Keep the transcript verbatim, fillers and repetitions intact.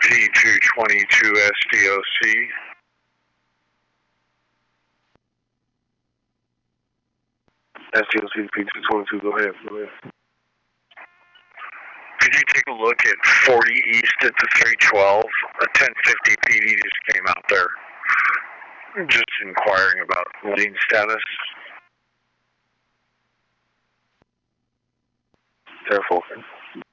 P two twenty-two S D O C. S D O C P two twenty-two, go ahead, go ahead. Could you take a look at forty East at the three twelve? A ten fifty P D just came out there. Just inquiring about lane status. Careful.